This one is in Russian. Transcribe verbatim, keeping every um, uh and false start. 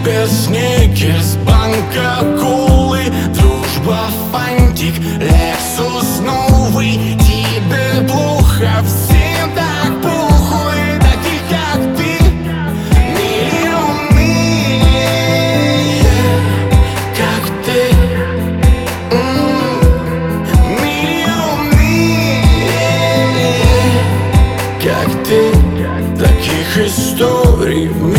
без сникерс, банка колы, дружба фантик, Лексус новый. Тебе плохо, всем так похуй, таких как ты миллионы, как ты, м-м, миллионы, как ты. Таких историй